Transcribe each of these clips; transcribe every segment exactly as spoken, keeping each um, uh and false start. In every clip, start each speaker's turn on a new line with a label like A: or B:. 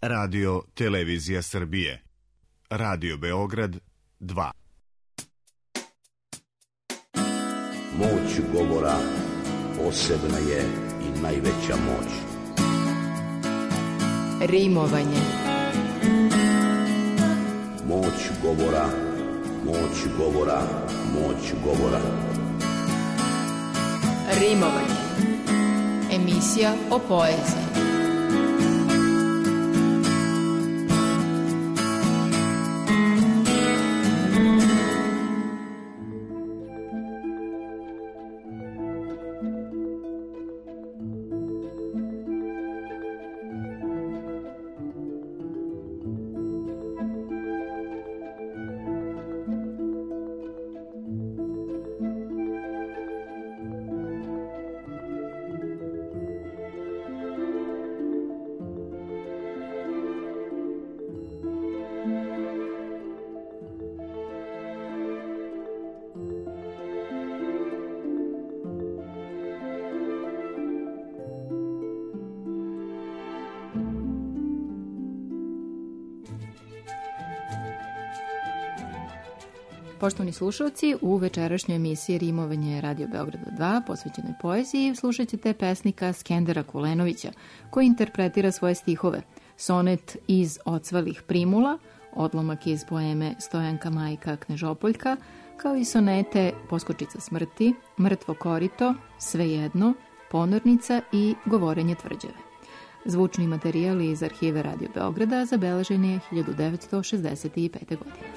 A: Radio Televizija Srbije. Radio Beograd dva.
B: Moć govora posebna je i najveća moć.
C: Rimovanje.
B: Moć govora, moć govora, moć govora.
C: Rimovanje. Emisija o poeziji. Poštovani slušalci, u večerašnjoj emisiji Rimovanje Radio Beograda dva, posvećenoj poeziji, slušat ćete pesnika Skendera Kulenovića, koji interpretira svoje stihove. Sonet iz Ocvalih primula, odlomak iz poeme Stojanka Majka Knežopoljka, kao i sonete Poskočica smrti, Mrtvo korito, Svejedno, Ponornica i Govorenje tvrđave. Zvučni materijal iz arhive Radio Beograda zabeležen je hiljadu devetsto šezdeset pete. godine.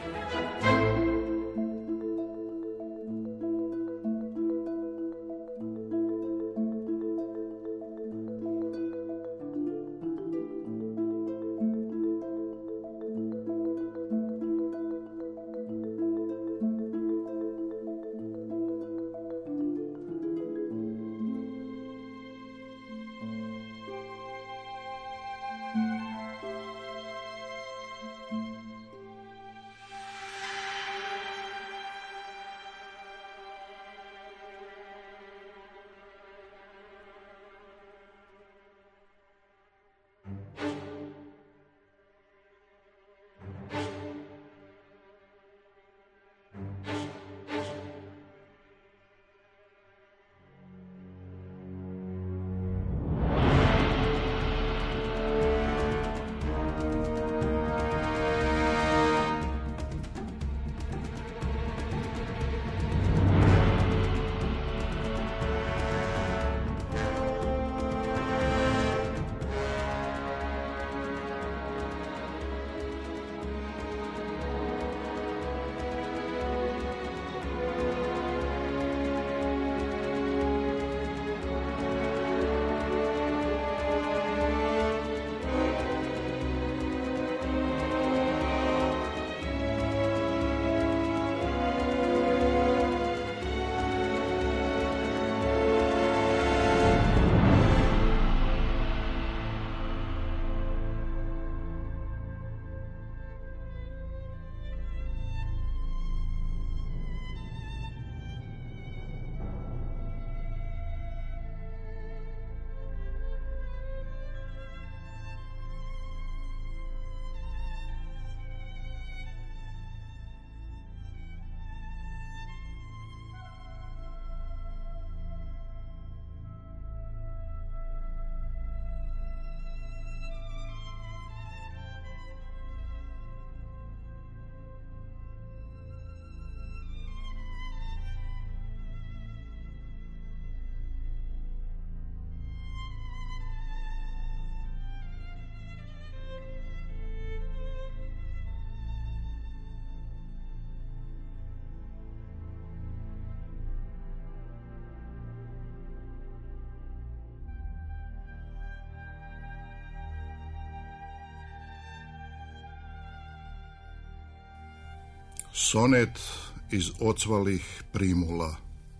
D: Sonet iz Ocvalih primula.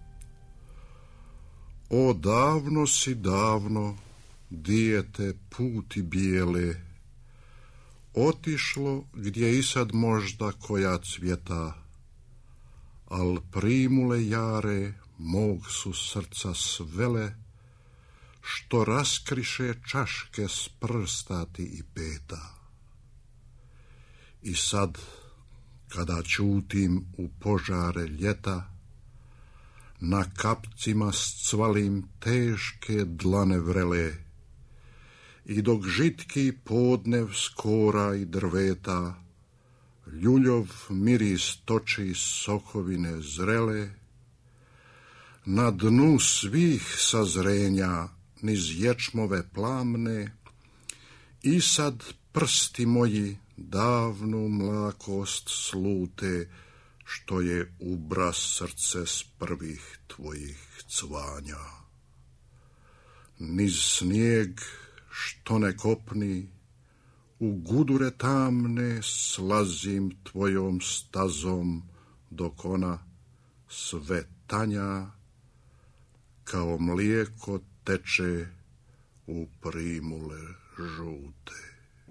D: O davno si davno, dijete puti bijele, otišlo gdje i sad možda koja cvjeta, al primule jare mog su srca svele, što raskriše čaške s prstati i peta. I sad, kada ćutim u požare ljeta, na kapcima scvalim teške dlane vrele, i dok žitki podnev skora i drveta, ljuljov miris toči sokovine zrele, na dnu svih sazrenja niz ječmove plamne, i sad prsti moji davnu mlakost slute, što je ubra srce s prvih tvojih cvanja. Niz snijeg što ne kopni, u gudure tamne slazim tvojom stazom, dok ona sve tanja, kao mlijeko teče u primule žute.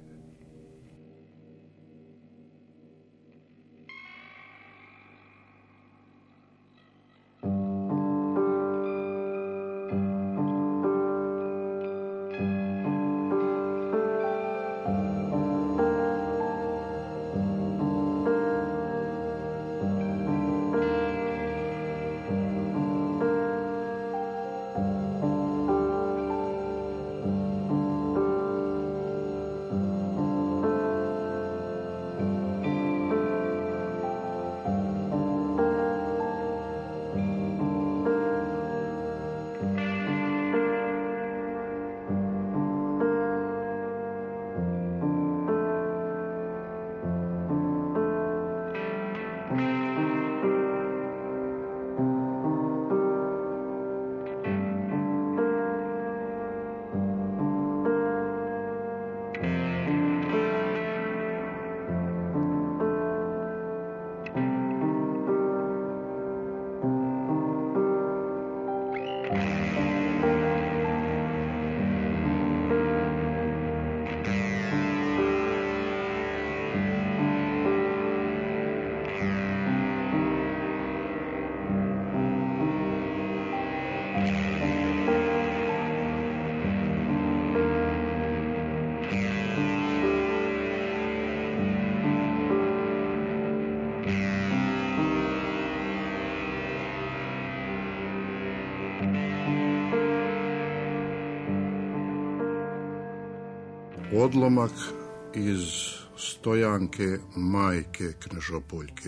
D: Odlomak iz Stojanke majke Knežopoljke.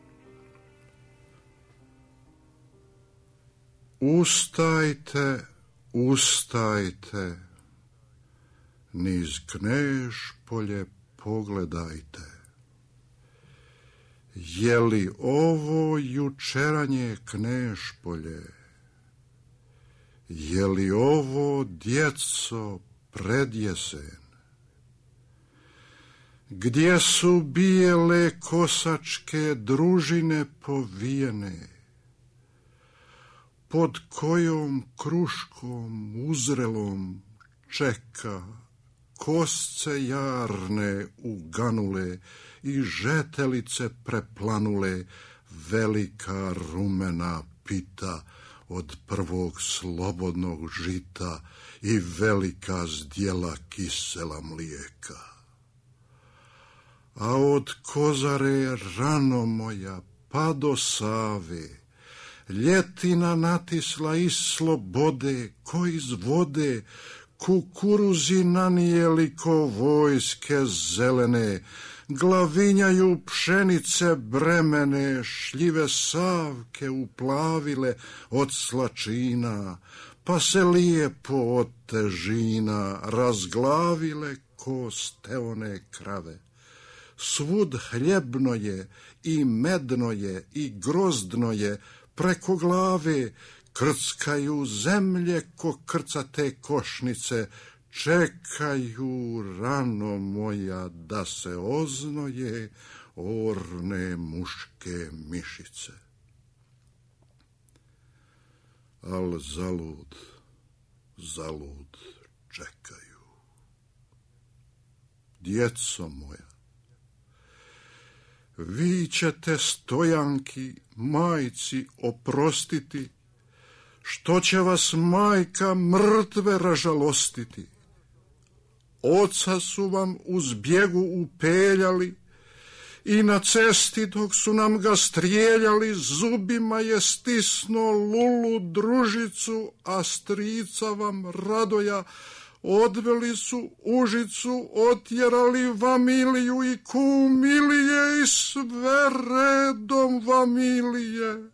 D: Ustajte, ustajte, niz Knežpolje pogledajte. Je li ovo jučeranje Knežpolje? Je li ovo, djeco, predjesen? Gdje su bijele kosačke družine povijene? Pod kojom kruškom uzrelom čeka kosce jarne uganule i žetelice preplanule, velika rumena pita od prvog slobodnog žita i velika zdjela kisela mlijeka. A od Kozare rano moja pa do Save, ljetina natisla iz slobode, ko iz vode, kukuruzi nanijeli ko vojske zelene, glavinjaju pšenice bremene, šljive savke uplavile od slačina, pa se lijepo od težina razglavile ko steone krave. Svud hljebno je i medno je i grozdno je, preko glave krckaju zemlje ko krcate košnice, čekaju rano moja da se oznoje orne muške mišice. Al zalud, zalud čekaju. Djeco moja, vi ćete Stojanki, majci, oprostiti, što će vas majka mrtve ražalostiti. Oca su vam uz bijegu upeljali i na cesti dok su nam ga strijeljali, zubima je stisno Lulu družicu, a strica vam Radoja odveli su Užicu, otjerali Vamiliju i Kumilije i sve redom Vamilije.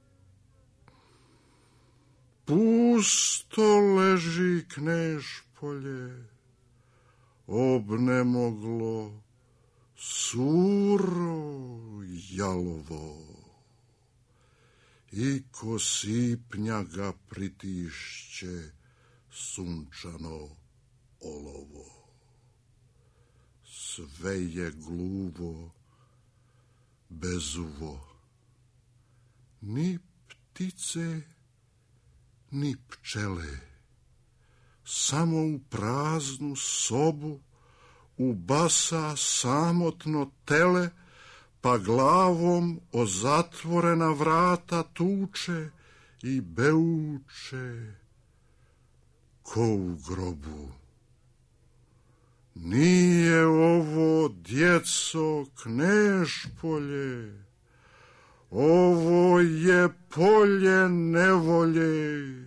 D: Pusto leži Knežpolje, obnemoglo, suro, jalovo, i ko sipnja ga pritišće sunčano olovo. Sve je gluvo, bezuvo, ni ptice, ni pčele, samo u praznu sobu ubasa samotno tele, pa glavom o zatvorena vrata tuče i beuče ko u grobu. Nije ovo, djeco, Knežpolje, ovo je polje nevolje.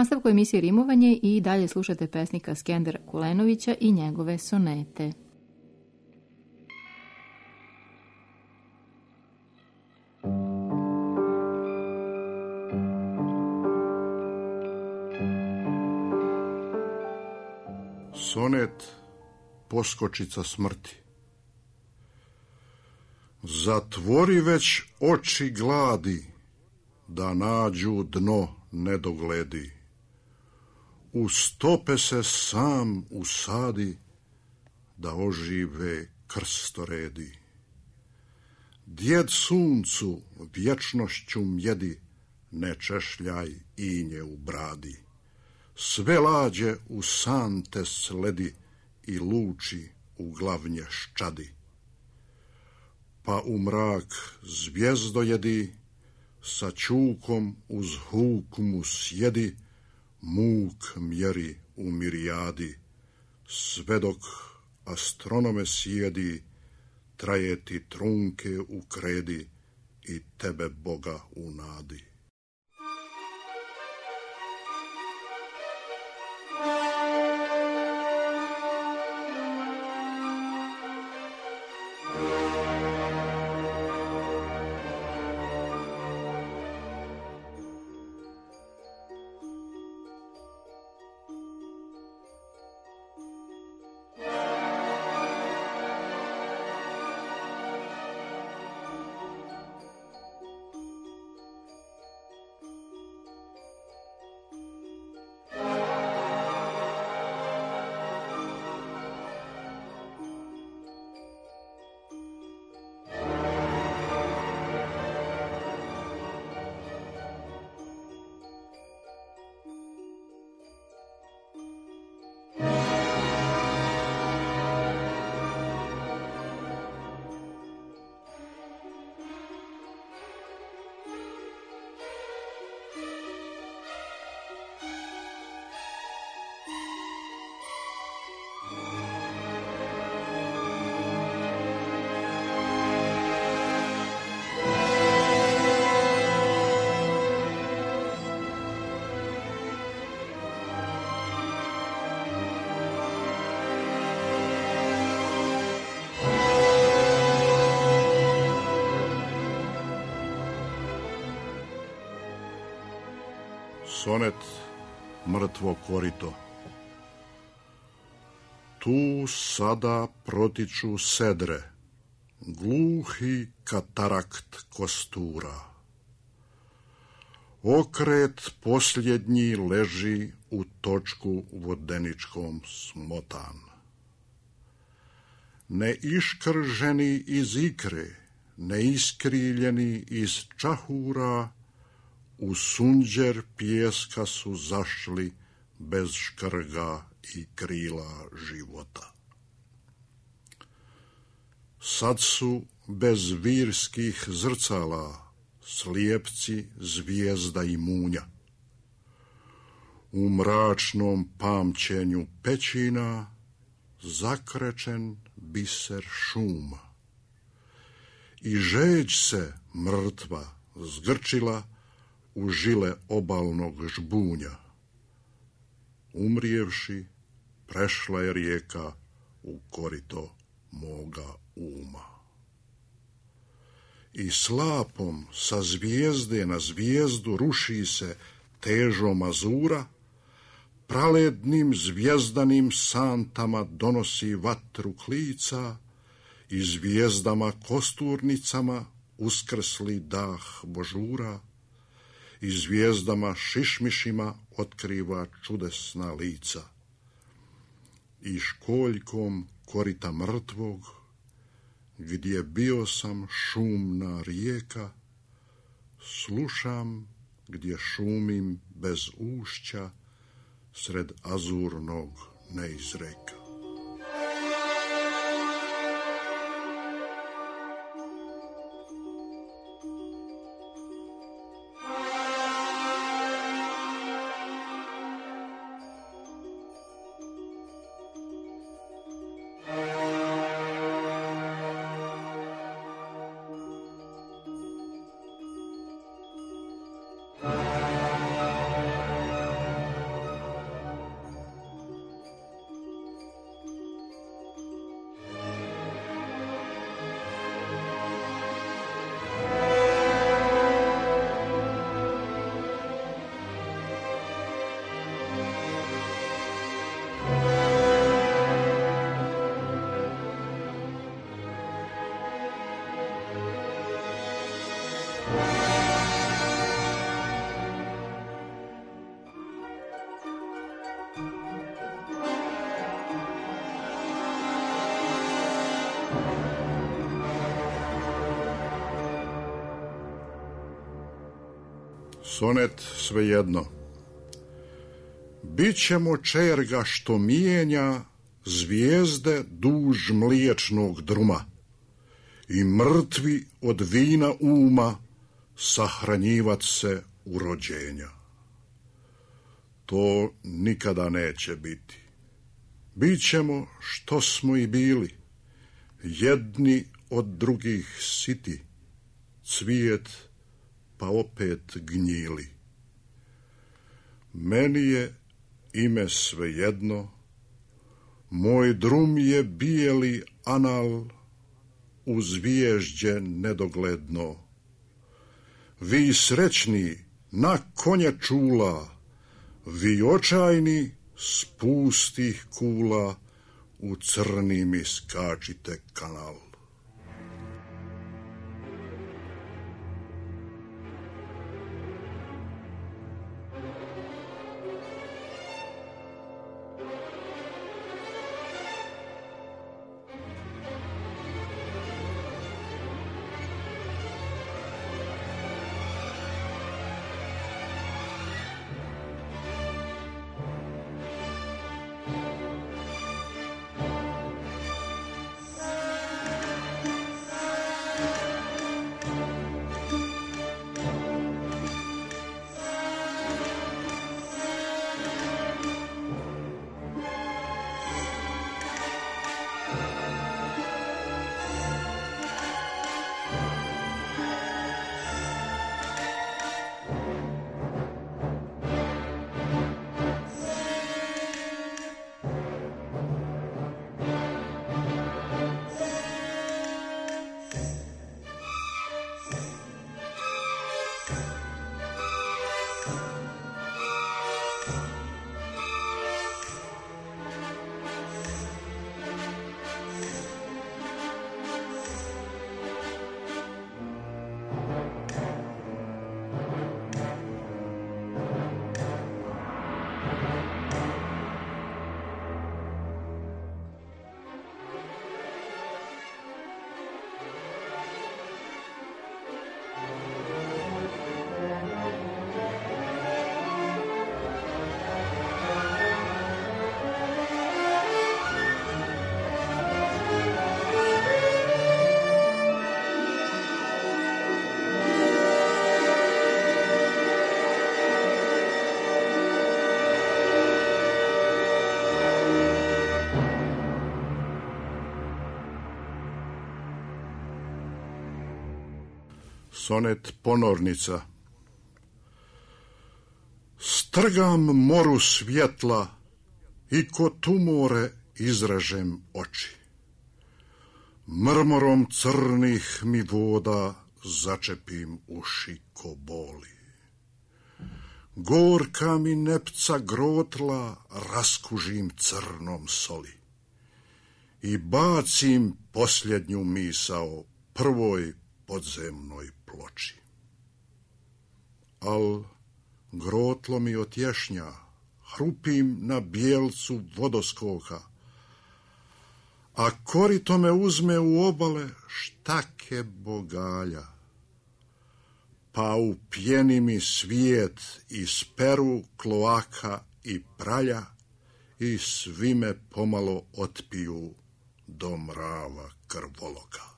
C: nastavku emisije Rimovanje i dalje slušate pesnika Skendera Kulenovića i njegove sonete.
D: Sonet Poskočica smrti. Zatvori već oči gladi, da nađu dno nedogledi. U stope se sam usadi, da ožive krstoredi. Djed suncu vječnošću mjedi, ne češljaj inje u bradi. Sve lađe u sante sledi i luči u glavnje ščadi. Pa u mrak zvijezdojedi, sa čukom uz huk mu sjedi, muk mjeri u mirijadi. Sve dok astronome sjedi, traje ti trunke u kredi i tebe Boga u nadi. Sonet Mrtvo korito. Tu sada protiču sedre, gluhi katarakt kostura. Okret posljednji leži u točku vodeničkom smotan. Neiškrženi iz ikre, neiskriljeni iz čahura, u sunđer pijeska su zašli bez škrga i krila života. Sad su bez virskih zrcala slijepci zvijezda i munja. U mračnom pamćenju pećina zakrečen biser šuma. I žeđ se mrtva zgrčila u žile obalnog žbunja. Umrijevši, prešla je rijeka u korito moga uma. I slapom sa zvijezde na zvijezdu ruši se težom azura, pralednim zvijezdanim santama donosi vatru klica i zvijezdama kosturnicama uskrsli dah božura, i zvijezdama šišmišima otkriva čudesna lica. I školjkom korita mrtvog, gdje bio sam šumna rijeka, slušam gdje šumim bez ušća sred azurnog neizreka. Sonet svejedno. Bićemo čerga što mijenja zvijezde duž mliječnog druma i mrtvi od vina uma sahranjivat se u rođenja. To nikada neće biti. Bićemo što smo i bili, jedni od drugih siti, cvijet pa opet gnjili. Meni je ime svejedno, moj drum je bijeli anal uz vježđe nedogledno. Vi srećni na konje čula, vi očajni s pustih kula u crni mi skačite kanal. Sonet ponornica. Strgam moru svjetla i ko tumore izražem oči. Mrmorom crnih mi voda začepim uši ko boli. Gorka mi nepca grotla raskužim crnom soli i bacim posljednju misao prvoj podzemnoj ploči. Al grotlo mi otješnja, hrupim na bijelcu vodoskoka, a korito me uzme u obale štake bogalja, pa u pjeni mi svijet iz peru, kloaka i pralja i svi me pomalo otpiju do mrava krvoloka.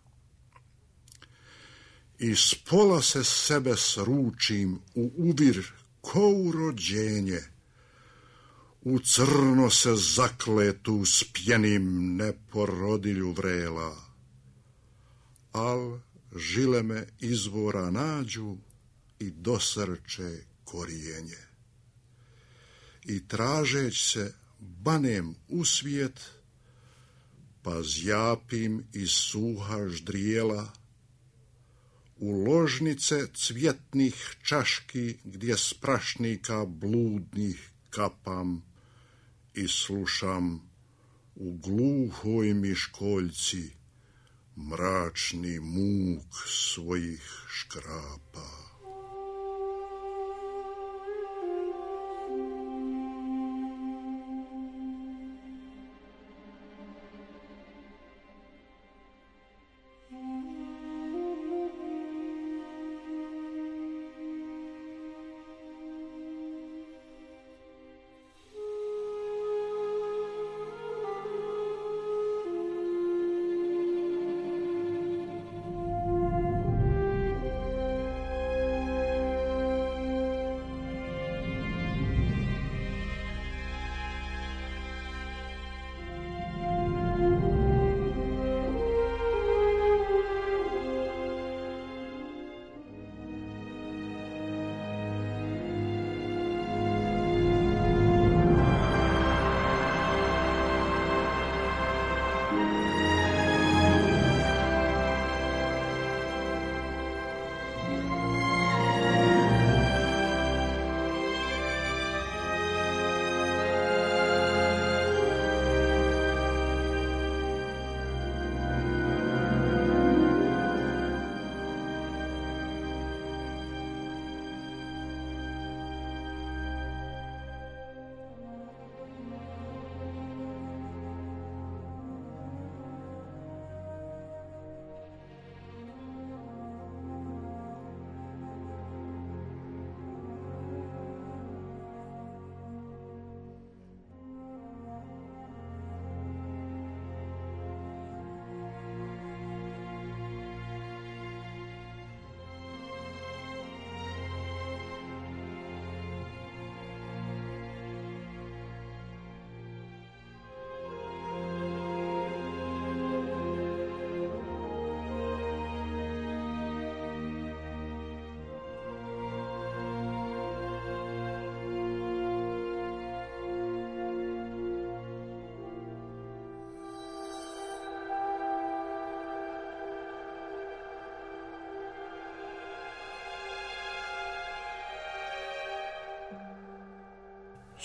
D: Iz pola se sebe sručim u uvir ko u rođenje, u crno se zakletu spjenim neporodilju vrela, al žile me izvora nađu i dosrče korijenje. I tražeć se banem u svijet, pa zjapim iz suha ždrijela, u ložnice cvjetnih čaški gdje s prašnika bludnih kapam i slušam u gluhoj miškoljci mračni muk svojih škrapa.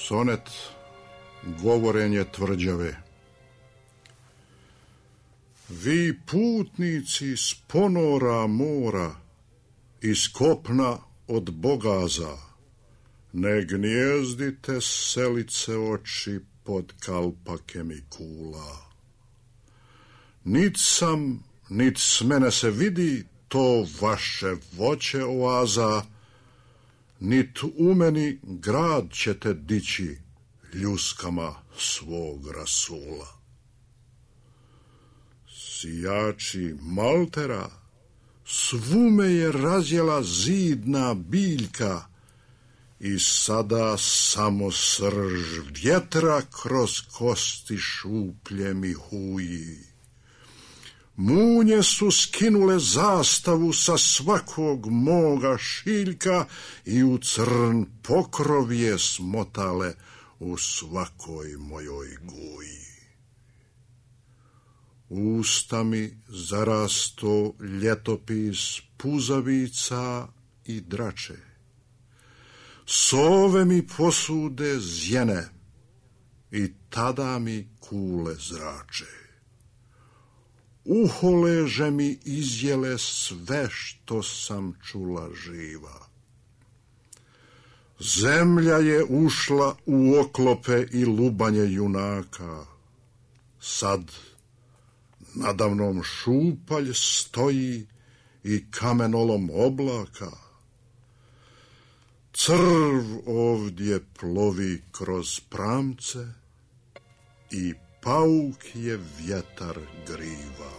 D: Sonet Govorenje tvrđave. Vi putnici s ponora mora, iz kopna od bogaza, ne gnjezdite selice oči pod kalpakem i kula. Nit sam, nit s mene se vidi to vaše voće oaza, nit u meni grad ćete dići ljuskama svog rasula. Sijači maltera, svu me je razjela zidna biljka i sada samo srž vjetra kroz kosti šuplje mi huji. Munje su skinule zastavu sa svakog moga šiljka i u crn pokrov je smotale u svakoj mojoj guji. Usta mi zarasto ljetopis puzavica i drače. Sove mi posude zjene i tada mi kule zrače. Uholeže mi izjele sve što sam čula živa. Zemlja je ušla u oklope i lubanje junaka. Sad nadamnom šupalj stoji i kamenolom oblaka. Crv ovdje plovi kroz pramce i pauk je vjetar griva.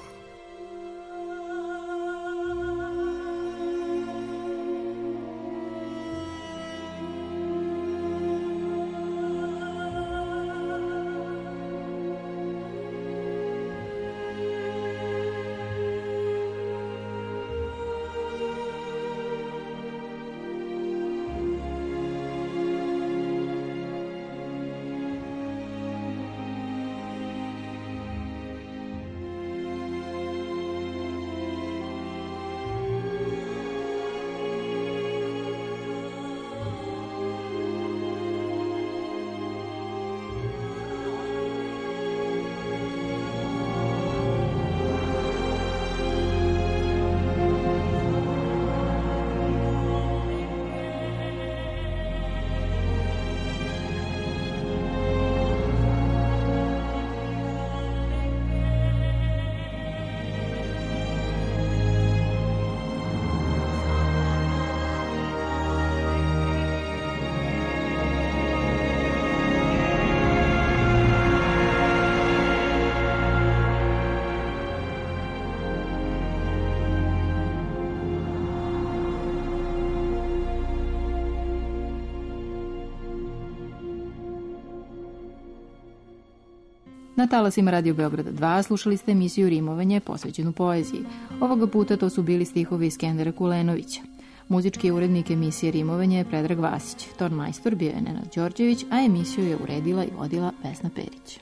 C: Na talasima Radio Beograda dva slušali ste emisiju Rimovanje posvećenu poeziji. Ovoga puta to su bili stihovi Skendera Kulenovića. Muzički urednik emisije Rimovanje je Predrag Vasić. Tornmajstor bio je Nenad Đorđević, a emisiju je uredila i vodila Vesna Perić.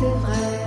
E: c'est vrai.